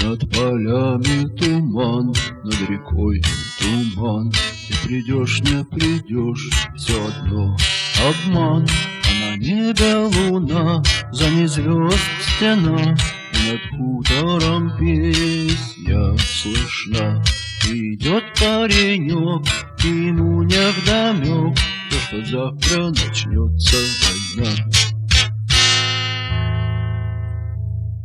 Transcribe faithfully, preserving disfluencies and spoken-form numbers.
Над полями туман, над рекой туман. Ты придешь, не придешь, все одно обман. А на небе луна, за ней звезд стена, и над хутором песня слышна. Идет паренек, и ему невдомек, то, что завтра начнется война.